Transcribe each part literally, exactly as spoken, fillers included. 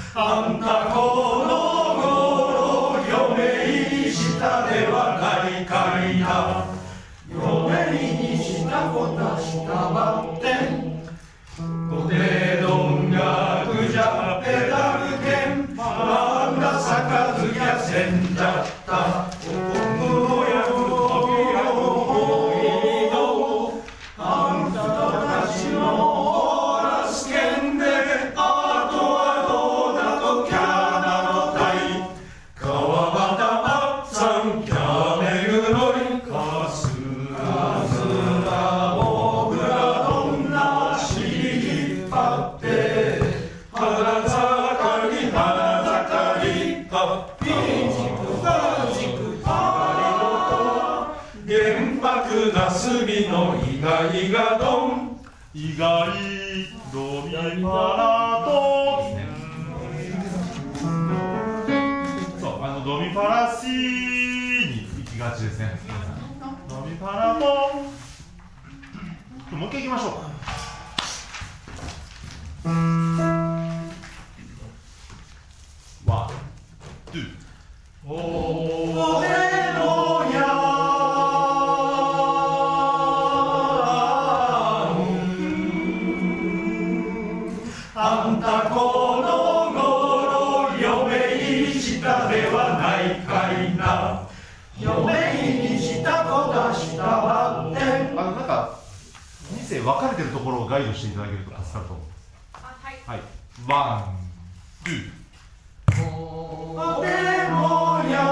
あんたこの頃嫁にしたではないかいな。嫁にしたこたしたばってごてどんがぐじゃペダルけんまんだ杯やせんじゃったおこむやくとびやおいのあんたたちのオラスけんであとはどうだとキャナのたい川端あっさんキャメグロイかすかすが僕らどんなし引っ張って花盛り花盛りあっピンチクバジクあ原爆なすびのイガイガドン意外ドミパラとそうあのドミパラシに行きがちですね。ドミパラともう一回行きましょうか。ワン、ツー。 おれのやあんたこの頃嫁にしたではないかいな。嫁にしたこたしたばってあのなんかに世分かれてるところをガイドしていただけると助かると思います。はい、ワン、ツー。 おれのや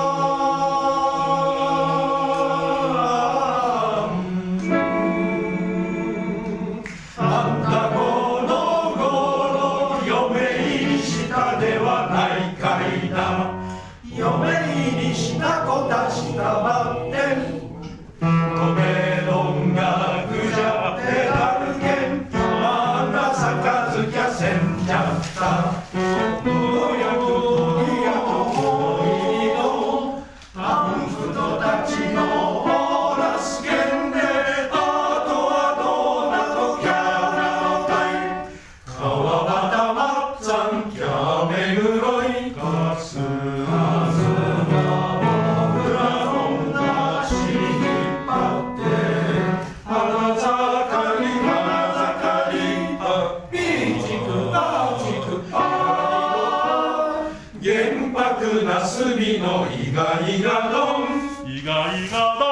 あんたこの頃嫁にしたではないかいな。嫁にしたこたしたばってごめどんがぐじゃペダルけんあんな杯やせんじゃったおやくとびやともいのあんふとたちのオラスけんであとはどうなとキャナのたい川端まっさんキャメグロイかすかすが僕らのなし引っ張って花盛り花盛りあピンチクバチクあ原爆なすびのイガイガドン意外がだ